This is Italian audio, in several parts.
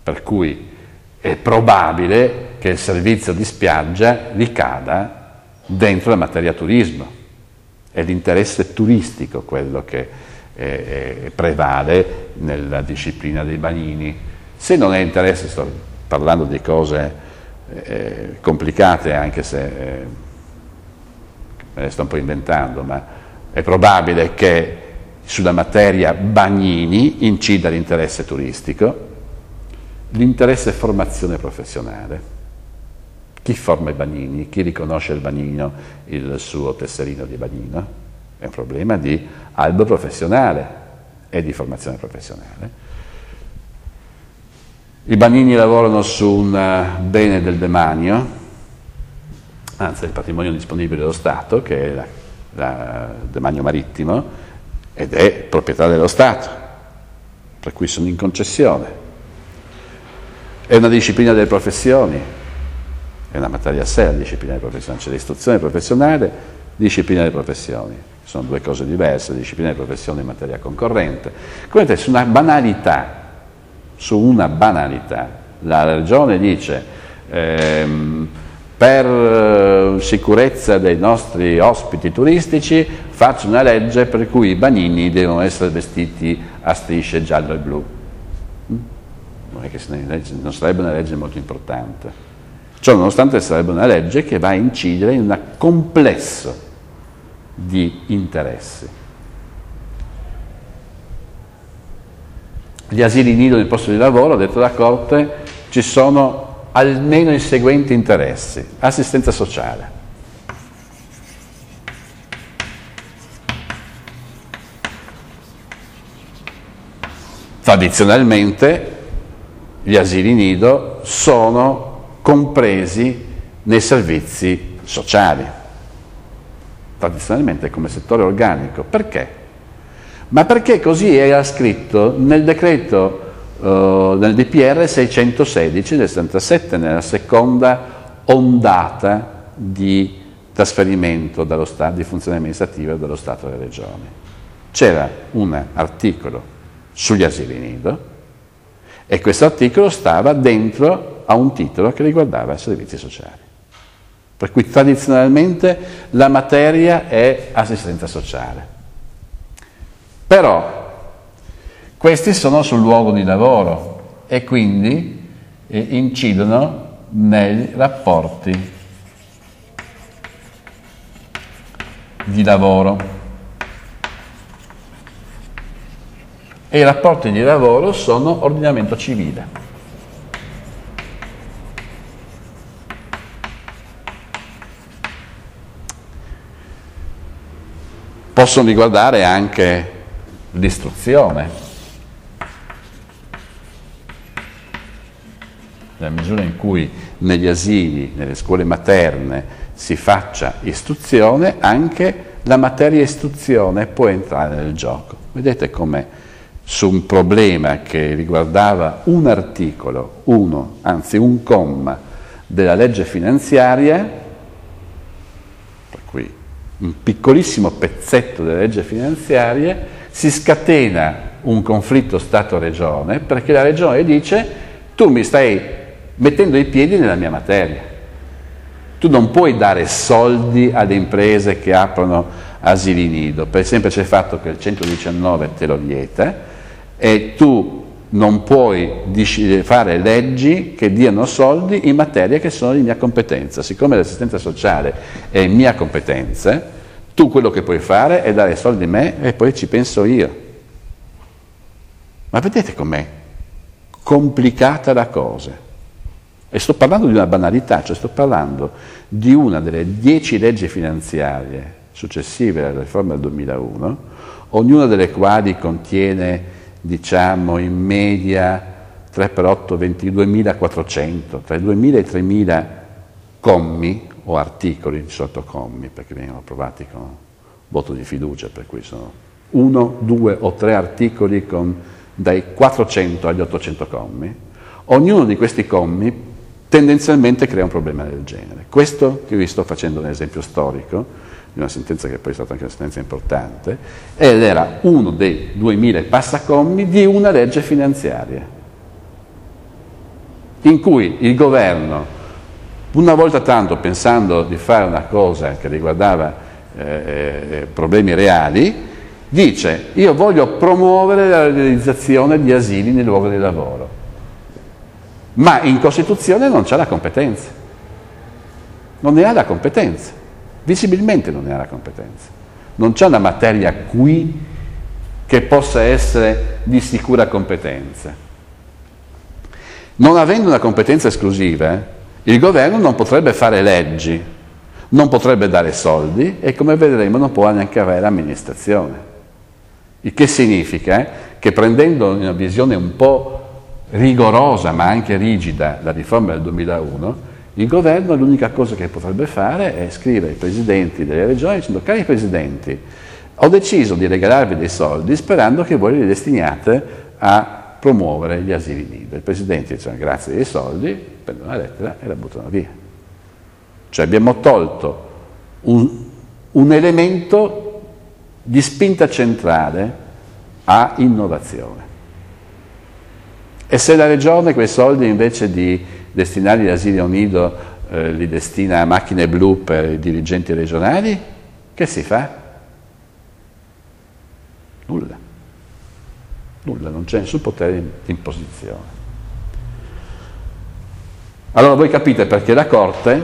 per cui è probabile che il servizio di spiaggia ricada dentro la materia turismo. È l'interesse turistico quello che prevale nella disciplina dei bagnini. Se non è interesse, sto parlando di cose complicate, anche se me le sto un po' inventando, ma è probabile che sulla materia bagnini incida l'interesse turistico, l'interesse formazione professionale. Chi forma i bagnini? Chi riconosce il bagnino, il suo tesserino di bagnino? È un problema di albo professionale e di formazione professionale. I bagnini lavorano su un bene del demanio, anzi il patrimonio disponibile dello Stato, che è il demanio marittimo, ed è proprietà dello Stato, per cui sono in concessione. È una disciplina delle professioni, è una materia a sé la disciplina delle professioni, c'è l'istruzione professionale, disciplina delle professioni, sono due cose diverse, disciplina delle professioni in materia concorrente. Come vedete, su una banalità, la Regione dice per sicurezza dei nostri ospiti turistici faccio una legge per cui i bagnini devono essere vestiti a strisce giallo e blu. Non è che non sarebbe una legge molto importante. Ciò nonostante sarebbe una legge che va a incidere in un complesso di interessi. Gli asili nido nel posto di lavoro, ha detto la Corte, ci sono almeno i seguenti interessi: assistenza sociale, tradizionalmente gli asili nido sono compresi nei servizi sociali, tradizionalmente come settore organico. Perché? Ma perché così era scritto nel decreto, nel DPR 616 del 77, nella seconda ondata di trasferimento dallo Stato, di funzioni amministrative dallo Stato alle Regioni. C'era un articolo sugli asili nido e questo articolo stava dentro a un titolo che riguardava i servizi sociali. Per cui tradizionalmente la materia è assistenza sociale. Però questi sono sul luogo di lavoro e quindi incidono nei rapporti di lavoro. E i rapporti di lavoro sono ordinamento civile. Possono riguardare anche l'istruzione, nella misura in cui negli asili, nelle scuole materne si faccia istruzione, anche la materia istruzione può entrare nel gioco. Vedete come su un problema che riguardava un articolo, un comma della legge finanziaria, per cui un piccolissimo pezzetto della legge finanziaria, si scatena un conflitto Stato-Regione perché la Regione dice: tu mi stai mettendo i piedi nella mia materia, tu non puoi dare soldi alle imprese che aprono asili nido, per il semplice fatto che il 119 te lo vieta, e tu non puoi fare leggi che diano soldi in materie che sono di mia competenza. Siccome l'assistenza sociale è mia competenza, tu quello che puoi fare è dare soldi a me e poi ci penso io. Ma vedete com'è complicata la cosa? E sto parlando di una banalità, cioè sto parlando di una delle 10 leggi finanziarie successive alla riforma del 2001, ognuna delle quali contiene, diciamo, in media 3 per 8, 22.400, tra i 2.000 e i 3.000 commi o articoli, sottocommi, perché vengono approvati con voto di fiducia, per cui sono 1, 2 o 3 articoli con dai 400 agli 800 commi. Ognuno di questi commi tendenzialmente crea un problema del genere. Questo che vi sto facendo un esempio storico, di una sentenza che poi è stata anche una sentenza importante, ed era uno dei 2000 passacommi di una legge finanziaria. in cui il governo, una volta tanto pensando di fare una cosa che riguardava problemi reali, dice: io voglio promuovere la realizzazione di asili nei luoghi di lavoro, ma in Costituzione non c'è la competenza, non ne ha la competenza, visibilmente non ne ha la competenza, non c'è una materia qui che possa essere di sicura competenza. Non avendo una competenza esclusiva, il governo non potrebbe fare leggi, non potrebbe dare soldi e, come vedremo, non può neanche avere amministrazione. Il che significa che, prendendo una visione un po' rigorosa ma anche rigida la riforma del 2001, il governo l'unica cosa che potrebbe fare è scrivere ai presidenti delle regioni dicendo: cari presidenti, ho deciso di regalarvi dei soldi sperando che voi li destiniate a promuovere gli asili nido. I presidenti dicono grazie dei soldi, prendono la lettera e la buttano via. Cioè abbiamo tolto un elemento di spinta centrale a innovazione. E se la regione quei soldi, invece di destinarli all'asilo nido, li destina a macchine blu per i dirigenti regionali, che si fa? Nulla. Nulla, non c'è nessun potere di imposizione. Allora voi capite perché la Corte,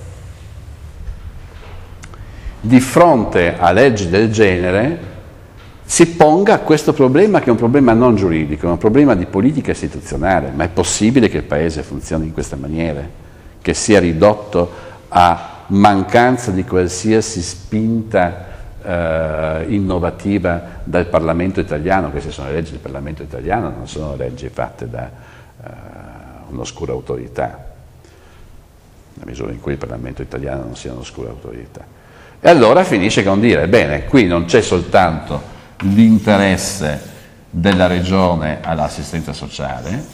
di fronte a leggi del genere, si ponga questo problema, che è un problema non giuridico, è un problema di politica istituzionale. Ma è possibile che il Paese funzioni in questa maniera? Che sia ridotto a mancanza di qualsiasi spinta innovativa dal Parlamento italiano? Queste sono le leggi del Parlamento italiano, non sono leggi fatte da un'oscura autorità, nella misura in cui il Parlamento italiano non sia un'oscura autorità. E allora finisce con dire: bene, qui non c'è soltanto l'interesse della regione all'assistenza sociale,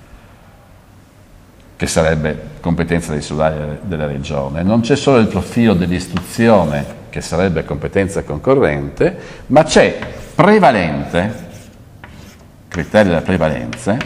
che sarebbe competenza esclusiva della regione, non c'è solo il profilo dell'istruzione, che sarebbe competenza concorrente, ma c'è prevalente, criterio della prevalenza,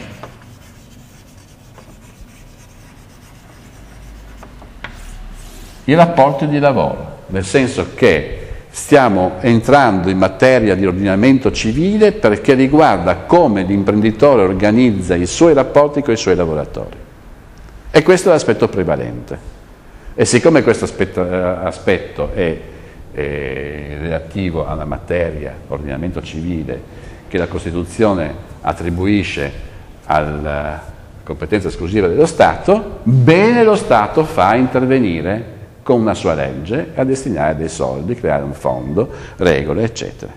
i rapporti di lavoro, nel senso che stiamo entrando in materia di ordinamento civile perché riguarda come l'imprenditore organizza i suoi rapporti con i suoi lavoratori. E questo è l'aspetto prevalente. E siccome questo aspetto è relativo alla materia ordinamento civile che la Costituzione attribuisce alla competenza esclusiva dello Stato, bene lo Stato fa a intervenire con una sua legge a destinare dei soldi, creare un fondo, regole, eccetera.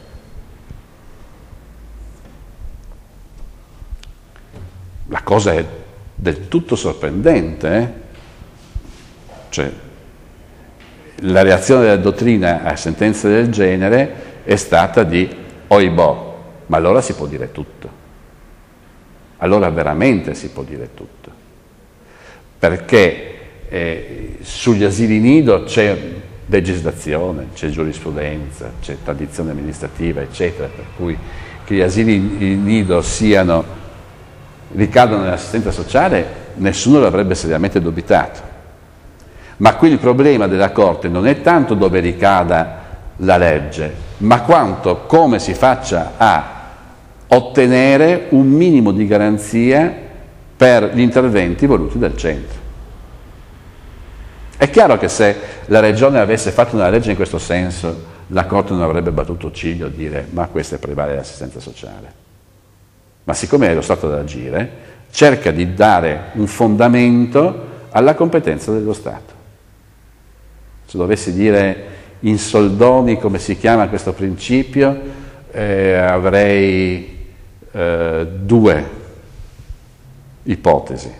La cosa è del tutto sorprendente, cioè la reazione della dottrina a sentenze del genere è stata di oibò, ma allora si può dire tutto, allora veramente si può dire tutto, perché sugli asili nido c'è legislazione, c'è giurisprudenza, c'è tradizione amministrativa, eccetera, per cui che gli asili nido ricadono nell'assistenza sociale nessuno l'avrebbe seriamente dubitato. Ma qui il problema della Corte non è tanto dove ricada la legge, ma quanto come si faccia a ottenere un minimo di garanzia per gli interventi voluti dal centro. È chiaro che se la Regione avesse fatto una legge in questo senso, la Corte non avrebbe battuto ciglio a dire ma questa prevale l'assistenza sociale. Ma siccome è lo Stato ad agire, cerca di dare un fondamento alla competenza dello Stato. Se dovessi dire in soldoni come si chiama questo principio, avrei due ipotesi,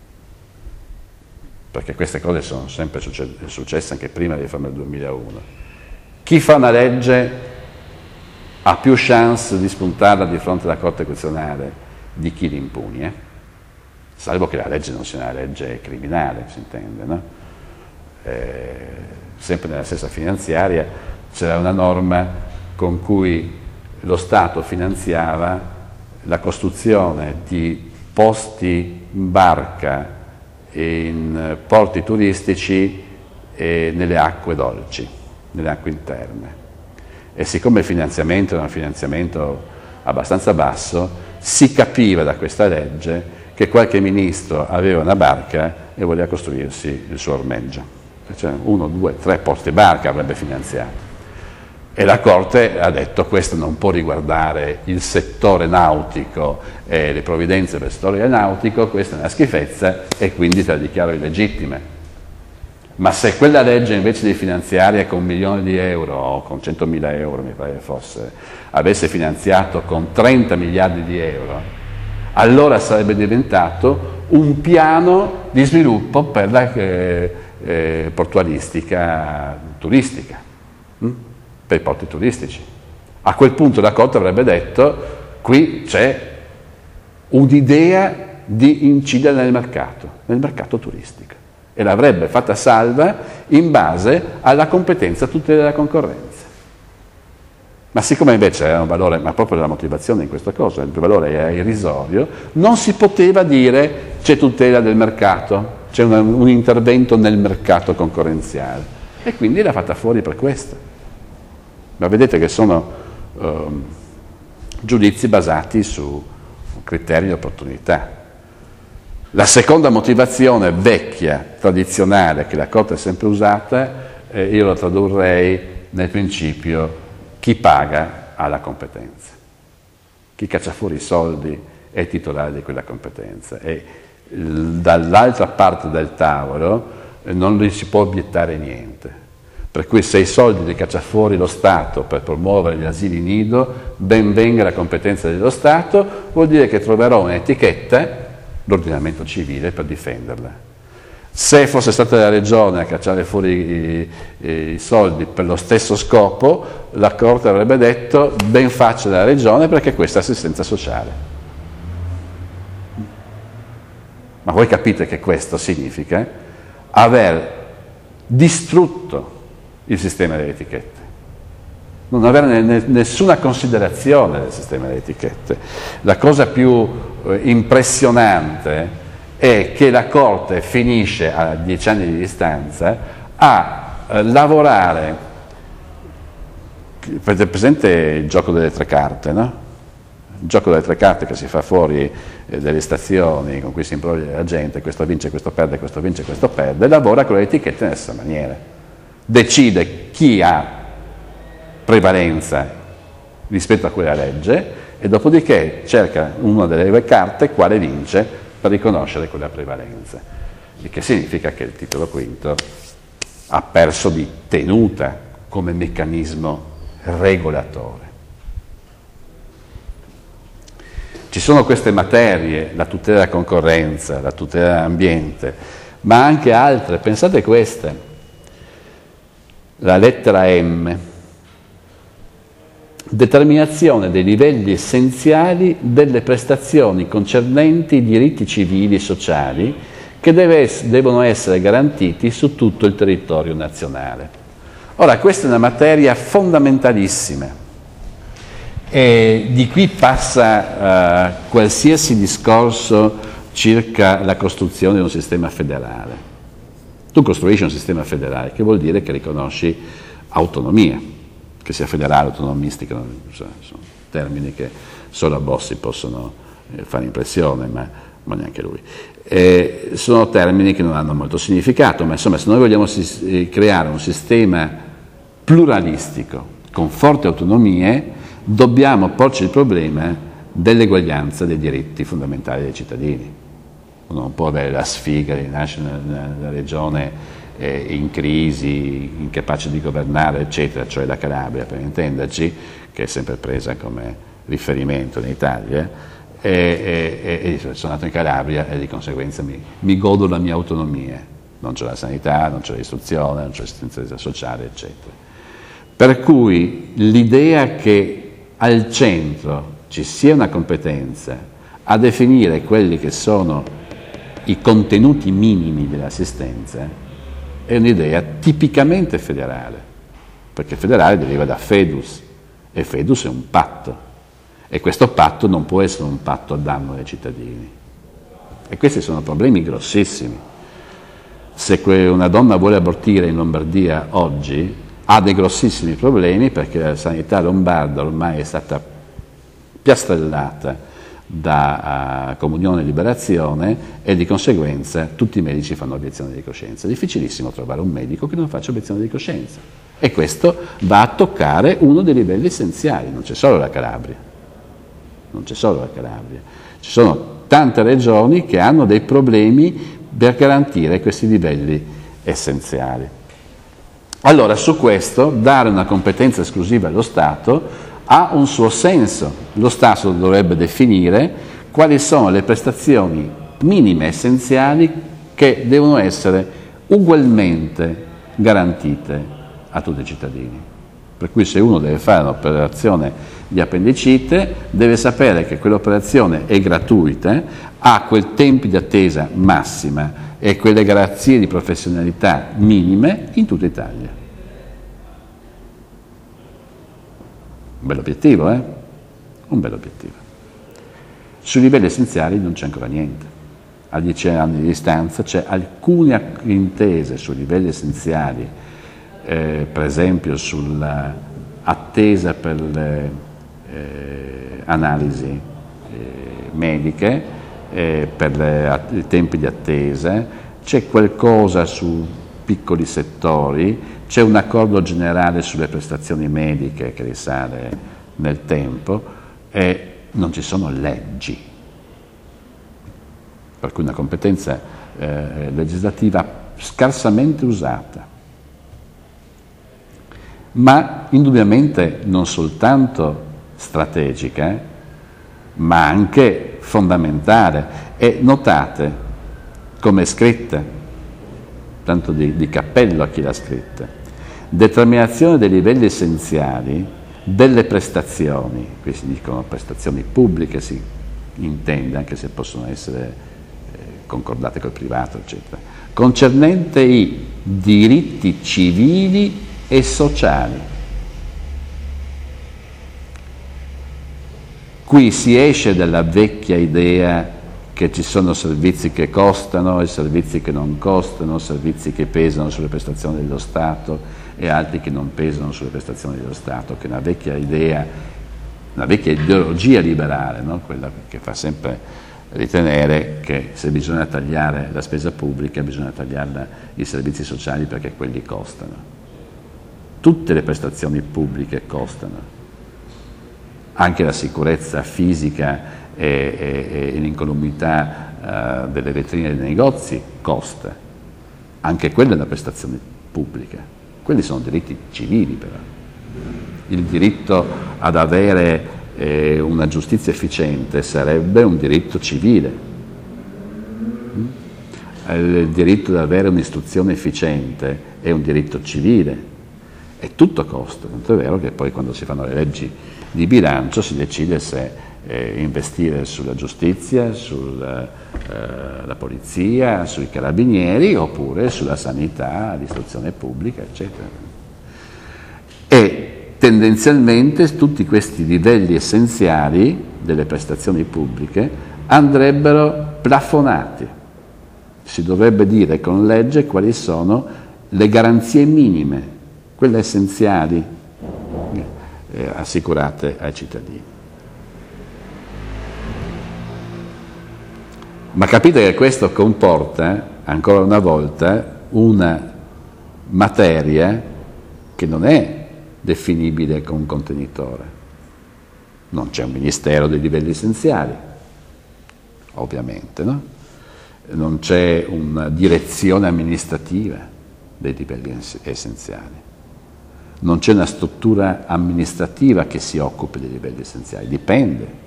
perché queste cose sono sempre successe anche prima della riforma del 2001. Chi fa una legge ha più chance di spuntarla di fronte alla Corte Costituzionale di chi l'impugna, salvo che la legge non sia una legge criminale, si intende, no? Sempre nella stessa finanziaria c'era una norma con cui lo Stato finanziava la costruzione di posti in barca, in porti turistici e nelle acque dolci, nelle acque interne. E siccome il finanziamento era un finanziamento abbastanza basso, si capiva da questa legge che qualche ministro aveva una barca e voleva costruirsi il suo ormeggio. Cioè 1, 2, 3 posti barca avrebbe finanziato. E la Corte ha detto che questo non può riguardare il settore nautico e le provvidenze per il settore nautico, questa è una schifezza e quindi te la dichiaro illegittima. Ma se quella legge invece di finanziare con 1 milione di euro o con 100.000 euro, mi pare che fosse, avesse finanziato con 30 miliardi di euro, allora sarebbe diventato un piano di sviluppo per la portualistica turistica. Per i porti turistici. A quel punto la Corte avrebbe detto: qui c'è un'idea di incidere nel mercato turistico, e l'avrebbe fatta salva in base alla competenza tutela della concorrenza. Ma siccome invece era un valore, ma proprio la motivazione in questa cosa, il valore era irrisorio, non si poteva dire c'è tutela del mercato, c'è un intervento nel mercato concorrenziale, e quindi l'ha fatta fuori per questo. Ma vedete che sono giudizi basati su criteri di opportunità. La seconda motivazione vecchia, tradizionale, che la Corte ha sempre usata, io la tradurrei nel principio: chi paga ha la competenza. Chi caccia fuori i soldi è titolare di quella competenza, e dall'altra parte del tavolo non gli si può obiettare niente. Per cui se i soldi li caccia fuori lo Stato per promuovere gli asili nido, ben venga la competenza dello Stato, vuol dire che troverò un'etichetta, l'ordinamento civile, per difenderla. Se fosse stata la Regione a cacciare fuori i soldi per lo stesso scopo, la Corte avrebbe detto: ben faccia la Regione, perché questa è assistenza sociale. Ma voi capite che questo significa aver distrutto il sistema delle etichette, non avere nessuna considerazione del sistema delle etichette. La cosa più impressionante è che la Corte finisce, a 10 anni di distanza, a lavorare. Avete presente il gioco delle 3 carte, no? Il gioco delle 3 carte che si fa fuori delle stazioni, con cui si imbroglia la gente: questo vince, questo perde, questo vince, questo perde. Lavora con le etichette nella stessa maniera. Decide chi ha prevalenza rispetto a quella legge e dopodiché cerca una delle carte quale vince per riconoscere quella prevalenza, il che significa che il titolo quinto ha perso di tenuta come meccanismo regolatore. Ci sono queste materie, la tutela della concorrenza, la tutela dell'ambiente, ma anche altre. Pensate queste: la lettera M, determinazione dei livelli essenziali delle prestazioni concernenti i diritti civili e sociali che devono essere garantiti su tutto il territorio nazionale. Ora, questa è una materia fondamentalissima, e di qui passa qualsiasi discorso circa la costruzione di un sistema federale. Tu costruisci un sistema federale, che vuol dire che riconosci autonomia, che sia federale, autonomistica, sono termini che solo a Bossi possono fare impressione, ma neanche lui. Sono termini che non hanno molto significato, ma insomma, se noi vogliamo creare un sistema pluralistico con forti autonomie, dobbiamo porci il problema dell'eguaglianza dei diritti fondamentali dei cittadini. Uno non può avere la sfiga di nascere in una regione in crisi, incapace di governare, eccetera, cioè la Calabria, per intenderci, che è sempre presa come riferimento in Italia, e sono nato in Calabria e di conseguenza mi godo la mia autonomia. Non c'è la sanità, non c'è l'istruzione, non c'è l'assistenza sociale, eccetera. Per cui l'idea che al centro ci sia una competenza a definire quelli che sono i contenuti minimi dell'assistenza è un'idea tipicamente federale, perché federale deriva da fedus, e fedus è un patto, e questo patto non può essere un patto a danno dei cittadini, E questi sono problemi grossissimi. Se una donna vuole abortire in Lombardia oggi, ha dei grossissimi problemi perché la sanità lombarda ormai è stata piastrellata da Comunione e Liberazione e di conseguenza tutti i medici fanno obiezione di coscienza. È difficilissimo trovare un medico che non faccia obiezione di coscienza. E questo va a toccare uno dei livelli essenziali, non c'è solo la Calabria. Non c'è solo la Calabria. Ci sono tante regioni che hanno dei problemi per garantire questi livelli essenziali. Allora, su questo, dare una competenza esclusiva allo Stato ha un suo senso. Lo Stato dovrebbe definire quali sono le prestazioni minime essenziali che devono essere ugualmente garantite a tutti i cittadini. Per cui se uno deve fare un'operazione di appendicite, deve sapere che quell'operazione è gratuita, ha quei tempi di attesa massima e quelle garanzie di professionalità minime in tutta Italia. Un bel obiettivo, eh? Un bel obiettivo. Sui livelli essenziali non c'è ancora niente. A 10 anni di distanza c'è alcune intese sui livelli essenziali, per esempio sull'attesa per le analisi mediche, per i tempi di attesa, c'è qualcosa su piccoli settori, c'è un accordo generale sulle prestazioni mediche che risale nel tempo e non ci sono leggi, per cui una competenza legislativa scarsamente usata, ma indubbiamente non soltanto strategica, ma anche fondamentale. E notate come è scritta, tanto di cappello a chi l'ha scritta: determinazione dei livelli essenziali delle prestazioni, qui si dicono prestazioni pubbliche, si intende, anche se possono essere concordate col privato, eccetera, concernente i diritti civili e sociali. Qui si esce dalla vecchia idea che ci sono servizi che costano e servizi che non costano, servizi che pesano sulle prestazioni dello Stato e altri che non pesano sulle prestazioni dello Stato, che è una vecchia idea, una vecchia ideologia liberale, no? Quella che fa sempre ritenere che se bisogna tagliare la spesa pubblica bisogna tagliare i servizi sociali perché quelli costano. Tutte le prestazioni pubbliche costano. Anche la sicurezza fisica e l'incolumità delle vetrine dei negozi costa. Anche quella è una prestazione pubblica. Quelli sono diritti civili, però. Il diritto ad avere una giustizia efficiente sarebbe un diritto civile. Il diritto ad avere un'istruzione efficiente è un diritto civile. E tutto costa, tanto è vero che poi quando si fanno le leggi di bilancio si decide se investire sulla giustizia, sulla polizia, sui carabinieri oppure sulla sanità, l'istruzione pubblica, eccetera. E tendenzialmente tutti questi livelli essenziali delle prestazioni pubbliche andrebbero plafonati. Si dovrebbe dire con legge quali sono le garanzie minime, quelle essenziali assicurate ai cittadini. Ma capite che questo comporta, ancora una volta, una materia che non è definibile con un contenitore. Non c'è un ministero dei livelli essenziali, ovviamente, no? Non c'è una direzione amministrativa dei livelli essenziali. Non c'è una struttura amministrativa che si occupi dei livelli essenziali, dipende.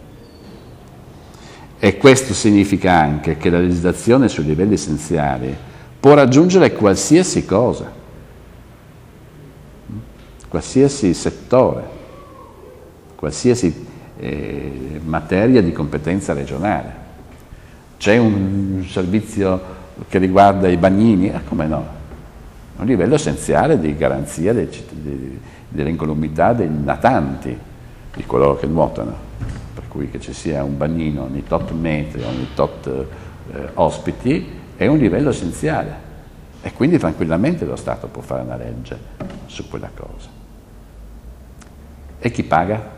E questo significa anche che la legislazione sui livelli essenziali può raggiungere qualsiasi cosa, qualsiasi settore, qualsiasi materia di competenza regionale. C'è un servizio che riguarda i bagnini? Come no? Un livello essenziale di garanzia dell'incolumità dei natanti, di coloro che nuotano, per cui che ci sia un bagnino ogni tot metri, ogni tot ospiti è un livello essenziale e quindi tranquillamente lo Stato può fare una legge su quella cosa. E chi paga?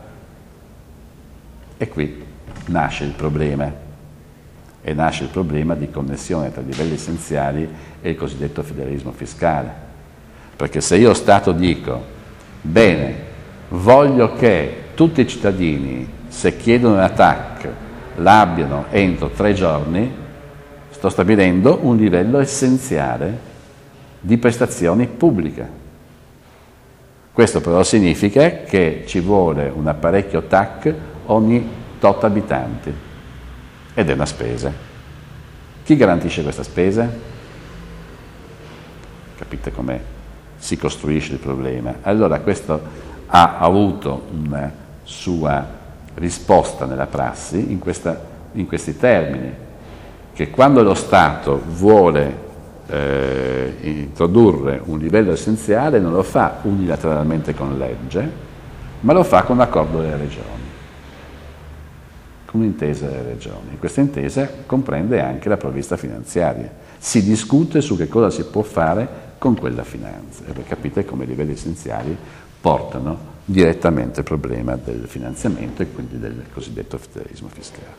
E qui nasce il problema. E nasce il problema di connessione tra i livelli essenziali e il cosiddetto federalismo fiscale. Perché se io Stato dico, bene, voglio che tutti i cittadini, se chiedono una TAC, l'abbiano entro 3 giorni, sto stabilendo un livello essenziale di prestazioni pubbliche. Questo però significa che ci vuole un apparecchio TAC ogni tot abitanti. Ed è una spesa. Chi garantisce questa spesa? Capite come si costruisce il problema? Allora questo ha avuto una sua risposta nella prassi in questi termini, che quando lo Stato vuole introdurre un livello essenziale non lo fa unilateralmente con legge, ma lo fa con accordo delle regioni. Un'intesa delle regioni. Questa intesa comprende anche la provvista finanziaria. Si discute su che cosa si può fare con quella finanza. E capite come i livelli essenziali portano direttamente il problema del finanziamento e quindi del cosiddetto federalismo fiscale.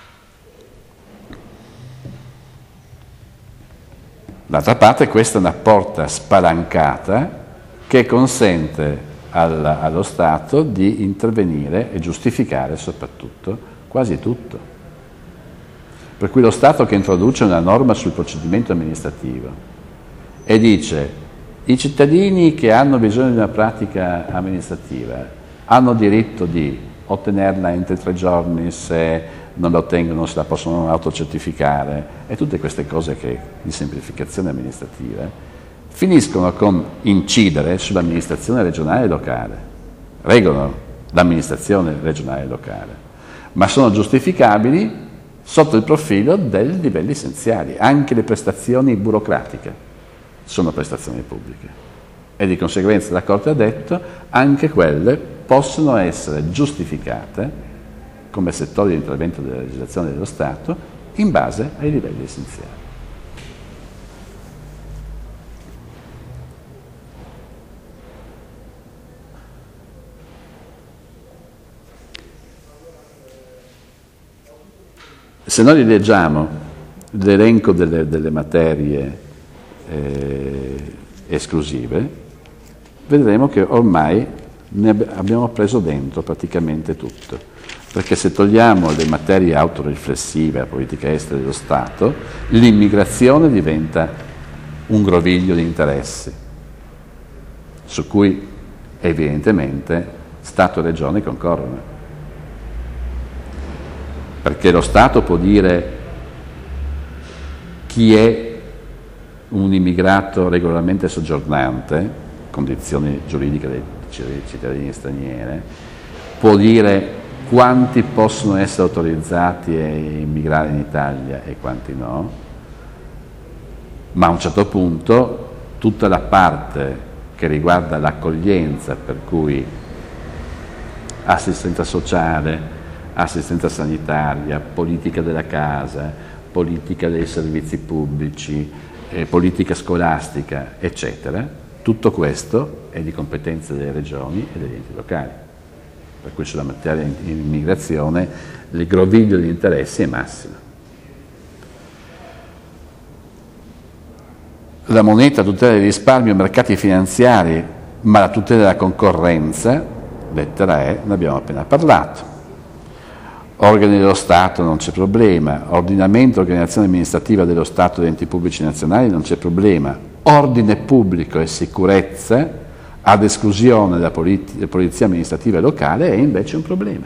D'altra parte questa è una porta spalancata che consente allo Stato di intervenire e giustificare soprattutto quasi tutto. Per cui lo Stato che introduce una norma sul procedimento amministrativo e dice i cittadini che hanno bisogno di una pratica amministrativa hanno diritto di ottenerla entro 3 giorni, se non la ottengono se la possono autocertificare e tutte queste cose di semplificazione amministrativa finiscono con incidere sull'amministrazione regionale e locale, regolano l'amministrazione regionale e locale, ma sono giustificabili sotto il profilo dei livelli essenziali. Anche le prestazioni burocratiche sono prestazioni pubbliche e di conseguenza la Corte ha detto anche quelle possono essere giustificate come settori di intervento della legislazione dello Stato in base ai livelli essenziali. Se noi leggiamo l'elenco delle materie esclusive, vedremo che ormai ne abbiamo preso dentro praticamente tutto. Perché se togliamo le materie autoriflessive, la politica estera dello Stato, l'immigrazione diventa un groviglio di interessi, su cui evidentemente Stato e Regioni concorrono. Perché lo Stato può dire chi è un immigrato regolarmente soggiornante, condizioni giuridiche dei cittadini stranieri, può dire quanti possono essere autorizzati a immigrare in Italia e quanti no, ma a un certo punto tutta la parte che riguarda l'accoglienza, per cui assistenza sociale, assistenza sanitaria, politica della casa, politica dei servizi pubblici, politica scolastica, eccetera, tutto questo è di competenza delle regioni e degli enti locali. Per cui sulla materia di immigrazione il groviglio di interessi è massimo. La moneta tutela dei risparmi e mercati finanziari, ma la tutela della concorrenza, lettera E, ne abbiamo appena parlato. Organi dello Stato non c'è problema, ordinamento e organizzazione amministrativa dello Stato e degli enti pubblici nazionali non c'è problema, ordine pubblico e sicurezza ad esclusione della polizia amministrativa locale è invece un problema.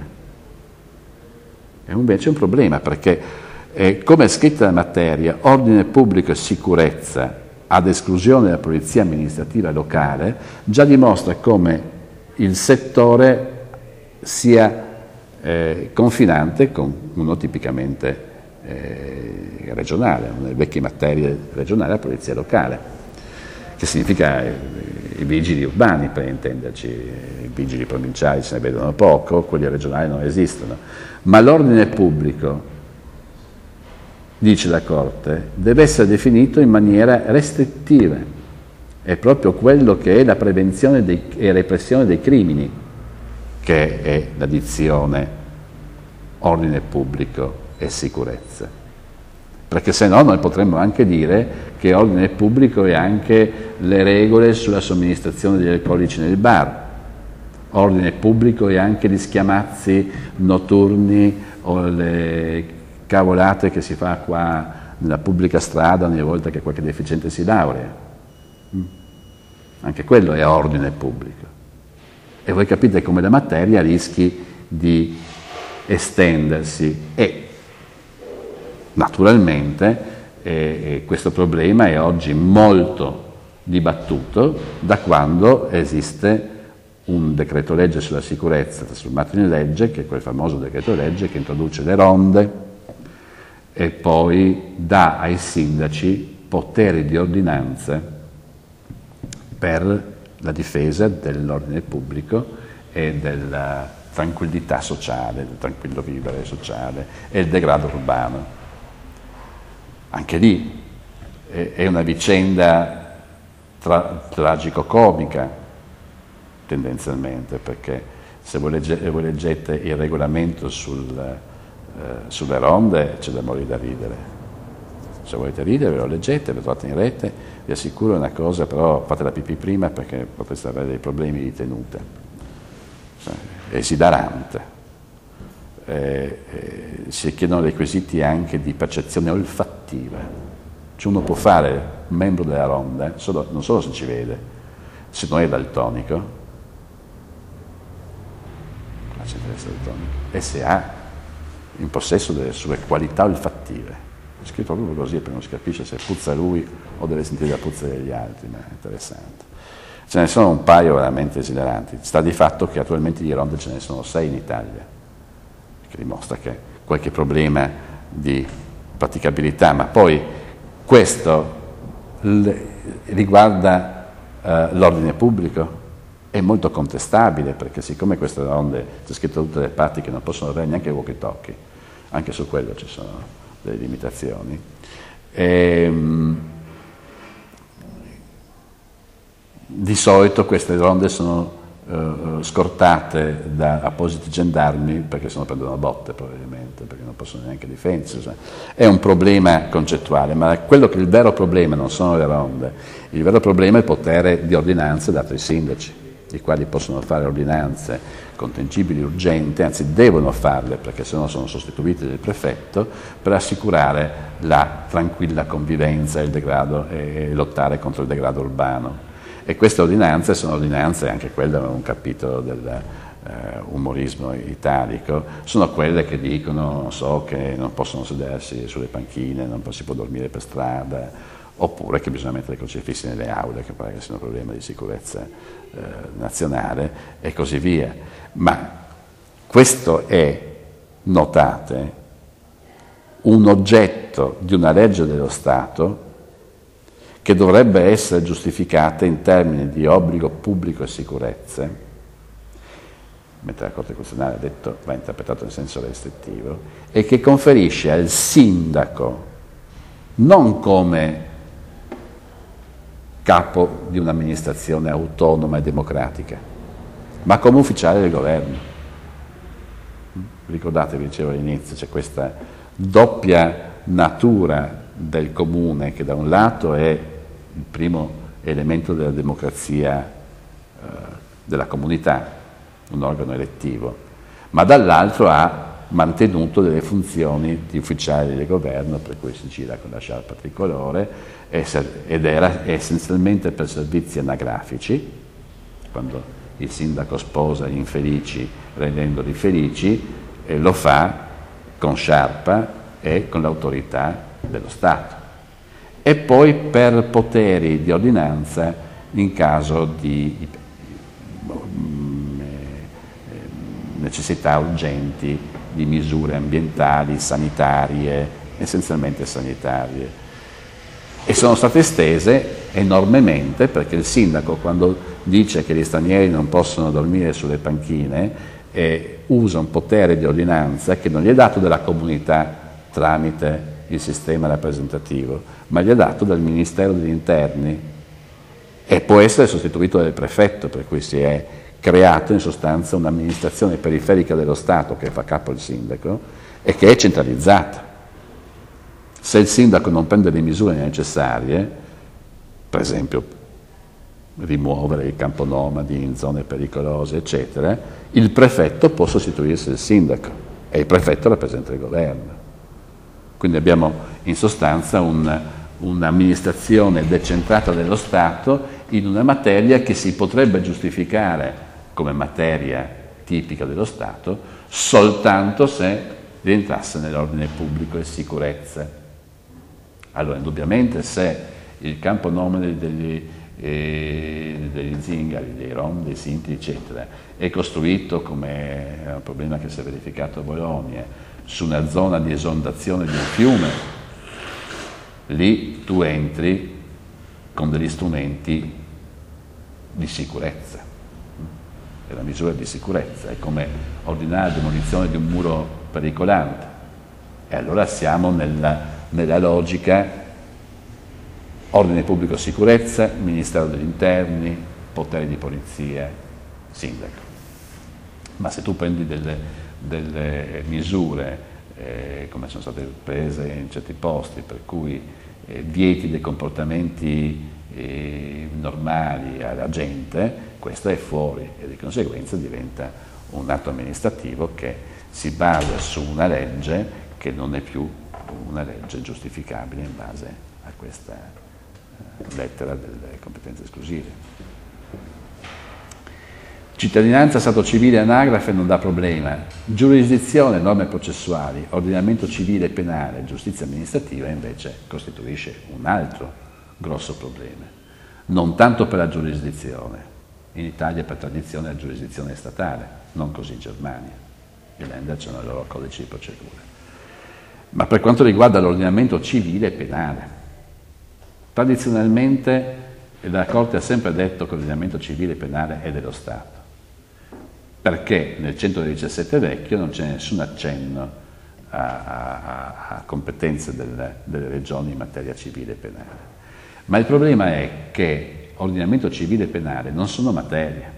È invece un problema perché come è scritta la materia, ordine pubblico e sicurezza ad esclusione della polizia amministrativa locale già dimostra come il settore sia confinante con uno tipicamente regionale, una delle vecchie materie regionali, la polizia locale, che significa i vigili urbani, per intenderci. I vigili provinciali se ne vedono poco, quelli regionali non esistono, ma l'ordine pubblico dice la Corte, deve essere definito in maniera restrittiva. È proprio quello che è la prevenzione e repressione dei crimini, che è la dizione ordine pubblico e sicurezza. Perché se no noi potremmo anche dire che ordine pubblico è anche le regole sulla somministrazione degli alcolici nel bar, ordine pubblico è anche gli schiamazzi notturni o le cavolate che si fa qua nella pubblica strada ogni volta che qualche deficiente si laurea. Anche quello è ordine pubblico. E voi capite come la materia rischi di estendersi e naturalmente questo problema è oggi molto dibattuto da quando esiste un decreto legge sulla sicurezza trasformato in legge, che è quel famoso decreto legge che introduce le ronde e poi dà ai sindaci poteri di ordinanza per la difesa dell'ordine pubblico e della tranquillità sociale, del tranquillo vivere sociale e il degrado urbano. Anche lì è una vicenda tragico-comica tendenzialmente, perché se voi leggete il regolamento sulle ronde c'è da morire da ridere. Se volete ridere ve lo leggete, ve lo trovate in rete, vi assicuro una cosa, però fate la pipì prima perché potreste avere dei problemi di tenuta. È esilarante. Si chiedono requisiti anche di percezione olfattiva, cioè uno può fare membro della ronda non solo se ci vede, se non è daltonico, e se ha in possesso delle sue qualità olfattive. È scritto proprio così perché non si capisce se puzza lui o deve sentire la puzza degli altri, ma è interessante. Ce ne sono un paio veramente esileranti. Sta di fatto che attualmente di ronde ce ne sono 6 in Italia, che dimostra che qualche problema di praticabilità, ma poi questo riguarda l'ordine pubblico, è molto contestabile, perché siccome queste ronde c'è scritto da tutte le parti che non possono avere neanche walkie-talkie, anche su quello ci sono delle limitazioni. Di solito queste ronde sono scortate da appositi gendarmi, perché sennò prendono botte probabilmente, perché non possono neanche difendersi. Cioè, è un problema concettuale, ma quello che il vero problema non sono le ronde, il vero problema è il potere di ordinanza dato ai sindaci, i quali possono fare ordinanze contingibili, urgenti, anzi devono farle perché sennò sono sostituiti dal prefetto, per assicurare la tranquilla convivenza e lottare contro il degrado urbano. E queste ordinanze sono ordinanze, anche quelle un capitolo dell'umorismo italico, sono quelle che dicono, non so, che non possono sedersi sulle panchine, non si può dormire per strada, oppure che bisogna mettere i crocifissi nelle aule, che pare che sia un problema di sicurezza nazionale, e così via. Ma questo è, notate, un oggetto di una legge dello Stato che dovrebbe essere giustificata in termini di obbligo pubblico e sicurezza, mentre la Corte Costituzionale ha detto va interpretato in senso restrittivo, e che conferisce al sindaco, non come capo di un'amministrazione autonoma e democratica, ma come ufficiale del governo. Ricordate, vi dicevo all'inizio, c'è questa doppia natura del comune, che da un lato è il primo elemento della democrazia della comunità, un organo elettivo, ma dall'altro ha mantenuto delle funzioni di ufficiale del governo, per cui si gira con la sciarpa tricolore, ed era essenzialmente per servizi anagrafici, quando il sindaco sposa gli infelici rendendoli felici, e lo fa con sciarpa e con l'autorità dello Stato. E poi per poteri di ordinanza in caso di necessità urgenti di misure ambientali, sanitarie, essenzialmente sanitarie. E sono state estese enormemente, perché il sindaco, quando dice che gli stranieri non possono dormire sulle panchine, usa un potere di ordinanza che non gli è dato dalla comunità tramite il sistema rappresentativo, ma gli è dato dal Ministero degli Interni e può essere sostituito dal prefetto, per cui si è creato in sostanza un'amministrazione periferica dello Stato che fa capo al sindaco e che è centralizzata. Se il sindaco non prende le misure necessarie, per esempio rimuovere il campo nomadi in zone pericolose, eccetera, il prefetto può sostituirsi il sindaco e il prefetto rappresenta il governo. Quindi abbiamo in sostanza un'amministrazione decentrata dello Stato in una materia che si potrebbe giustificare come materia tipica dello Stato soltanto se rientrasse nell'ordine pubblico e sicurezza. Allora, indubbiamente, se il campo nomade degli zingari, dei rom, dei sinti, eccetera, è costruito, come è un problema che si è verificato a Bologna, su una zona di esondazione di un fiume, lì tu entri con degli strumenti di sicurezza. È una misura di sicurezza, è come ordinare la demolizione di un muro pericolante. E allora siamo nella logica ordine pubblico sicurezza, Ministero degli Interni, poteri di polizia, sindaco. Ma se tu prendi delle misure, come sono state prese in certi posti, per cui vieti dei comportamenti normali alla gente, questo è fuori e di conseguenza diventa un atto amministrativo che si basa su una legge che non è più una legge giustificabile in base a questa lettera delle competenze esclusive. Cittadinanza, stato civile, anagrafe non dà problema. Giurisdizione, norme processuali, ordinamento civile e penale, giustizia amministrativa invece costituisce un altro grosso problema. Non tanto per la giurisdizione. In Italia per tradizione la giurisdizione è statale, non così in Germania. I Länder hanno il loro codice di procedura. Ma per quanto riguarda l'ordinamento civile e penale, tradizionalmente la Corte ha sempre detto che l'ordinamento civile e penale è dello Stato, perché nel 117 vecchio non c'è nessun accenno a competenze delle regioni in materia civile e penale. Ma il problema è che ordinamento civile e penale non sono materia.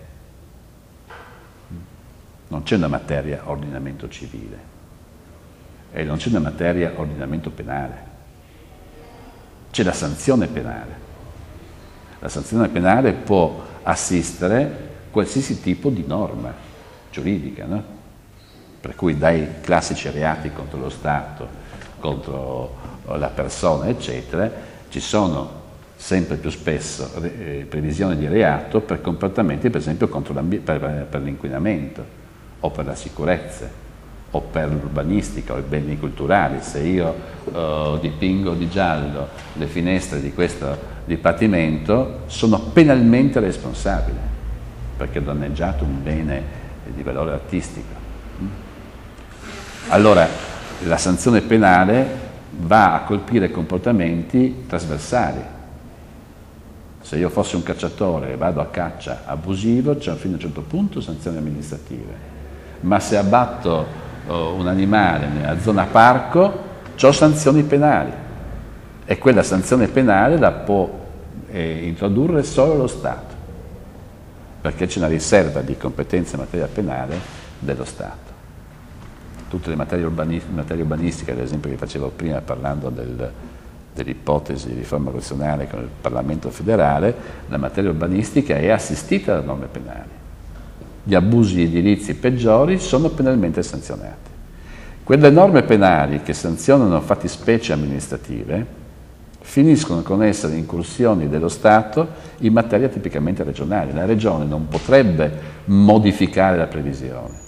Non c'è una materia ordinamento civile e non c'è una materia ordinamento penale. C'è la sanzione penale. La sanzione penale può assistere qualsiasi tipo di norma giuridica, no? Per cui dai classici reati contro lo Stato, contro la persona, eccetera, ci sono sempre più spesso previsioni di reato per comportamenti, per esempio, per l'inquinamento o per la sicurezza o per l'urbanistica o i beni culturali. Se io dipingo di giallo le finestre di questo dipartimento, sono penalmente responsabile perché ho danneggiato un bene di valore artistico. Allora, la sanzione penale va a colpire comportamenti trasversali. Se io fossi un cacciatore e vado a caccia abusivo, c'è fino a un certo punto sanzioni amministrative, ma se abbatto un animale nella zona parco, c'ho sanzioni penali e quella sanzione penale la può introdurre solo lo Stato, perché c'è una riserva di competenze in materia penale dello Stato. Tutte le materie urbanistiche, ad esempio, che facevo prima parlando dell'ipotesi di riforma costituzionale con il Parlamento federale, la materia urbanistica è assistita da norme penali. Gli abusi edilizi peggiori sono penalmente sanzionati. Quelle norme penali che sanzionano fattispecie amministrative finiscono con essere incursioni dello Stato in materia tipicamente regionale. La Regione non potrebbe modificare la previsione,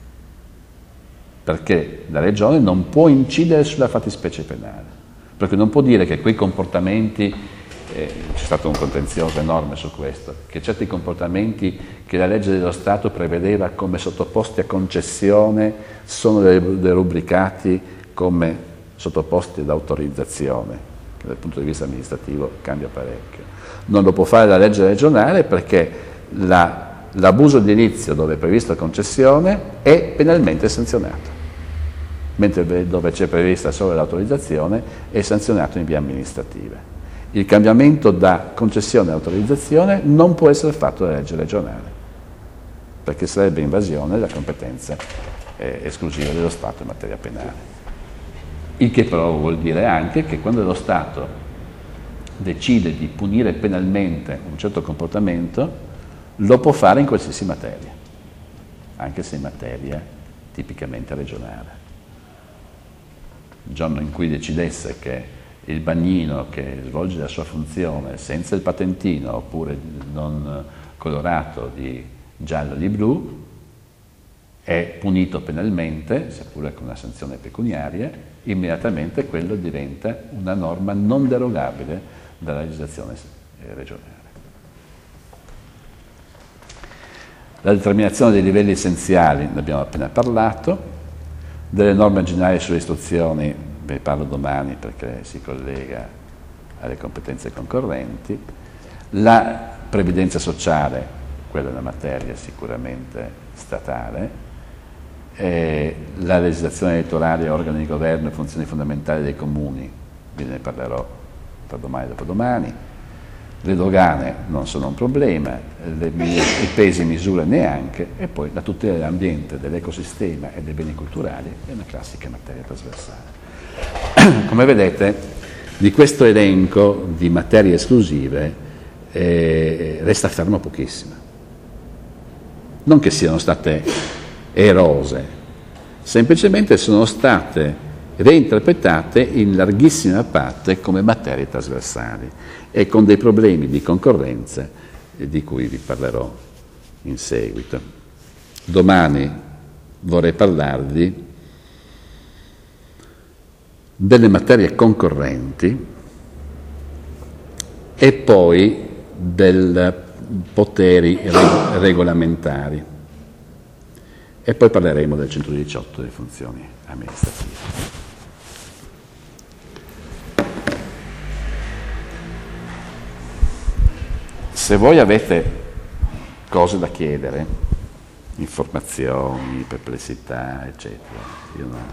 perché la Regione non può incidere sulla fattispecie penale, perché non può dire che quei comportamenti, c'è stato un contenzioso enorme su questo, che certi comportamenti che la legge dello Stato prevedeva come sottoposti a concessione sono derubricati come sottoposti ad autorizzazione, che dal punto di vista amministrativo cambia parecchio. Non lo può fare la legge regionale perché l'abuso edilizio dove è prevista concessione è penalmente sanzionato. mentre dove c'è prevista solo l'autorizzazione è sanzionato in via amministrativa. Il cambiamento da concessione a autorizzazione non può essere fatto da legge regionale, perché sarebbe invasione della competenza esclusiva dello Stato in materia penale. Il che però vuol dire anche che quando lo Stato decide di punire penalmente un certo comportamento, lo può fare in qualsiasi materia, anche se in materia tipicamente regionale. Il giorno in cui decidesse che il bagnino che svolge la sua funzione senza il patentino oppure non colorato di giallo o di blu è punito penalmente, seppure con una sanzione pecuniaria, immediatamente quello diventa una norma non derogabile dalla legislazione regionale. La determinazione dei livelli essenziali, ne abbiamo appena parlato, delle norme generali sulle istruzioni, ve ne parlo domani perché si collega alle competenze concorrenti, la previdenza sociale, quella è una materia sicuramente statale, la legislazione elettorale, organi di governo e funzioni fondamentali dei comuni, ve ne parlerò tra domani e dopodomani. Le dogane non sono un problema, i pesi e misure neanche, e poi la tutela dell'ambiente, dell'ecosistema e dei beni culturali è una classica materia trasversale. Come vedete, di questo elenco di materie esclusive resta fermo pochissimo. Non che siano state erose, semplicemente sono state reinterpretate in larghissima parte come materie trasversali e con dei problemi di concorrenza di cui vi parlerò in seguito. Domani vorrei parlarvi delle materie concorrenti e poi dei poteri regolamentari. E poi parleremo del 118 delle funzioni amministrative. Se voi avete cose da chiedere, informazioni, perplessità, eccetera, io